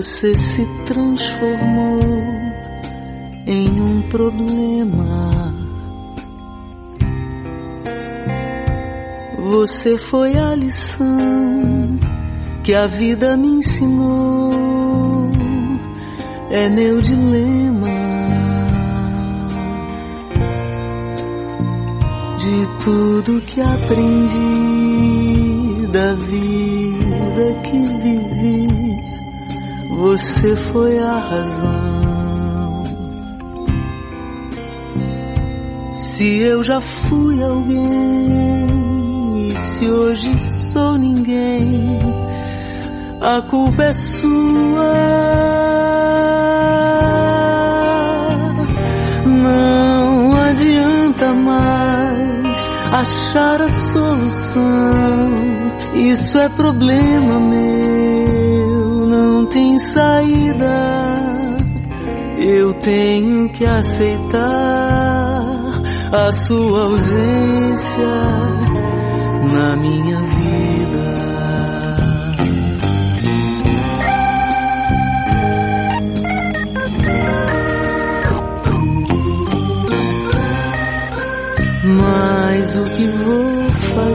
você se transformou em um problema. Você foi a lição que a vida me ensinou, é meu dilema. De tudo que aprendi, da vida que vivi, você foi a razão. Se eu já fui alguém, e se hoje sou ninguém, a culpa é sua. Não adianta mais achar a solução, isso é problema meu, não tem saída. Eu tenho que aceitar a sua ausência na minha vida. Mas o que vou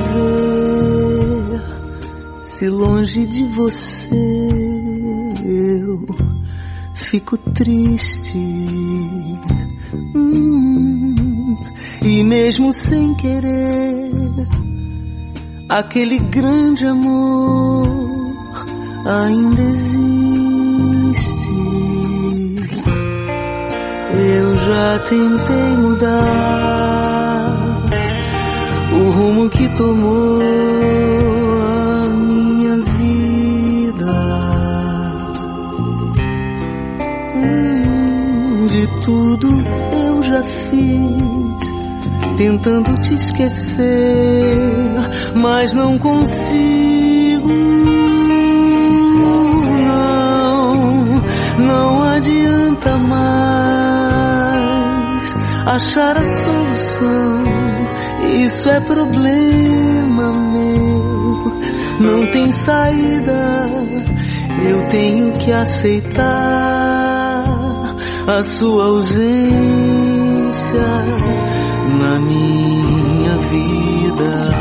fazer se longe de você eu fico triste? E mesmo sem querer, aquele grande amor ainda existe. Eu já tentei mudar o rumo que tomou a minha vida. De tudo eu já fiz, tentando te esquecer, mas não consigo. Não adianta mais achar a solução, isso é problema meu, não tem saída. Eu tenho que aceitar a sua ausência na minha vida.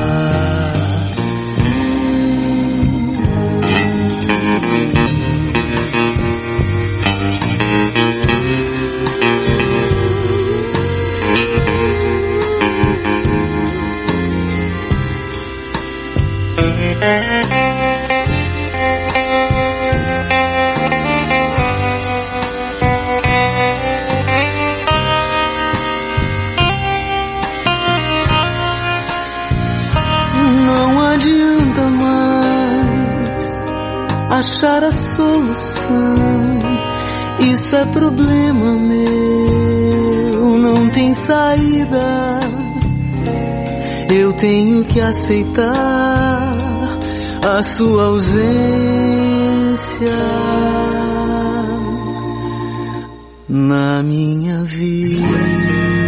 Achar a solução, isso é problema meu, não tem saída. Eu tenho que aceitar a sua ausência na minha vida.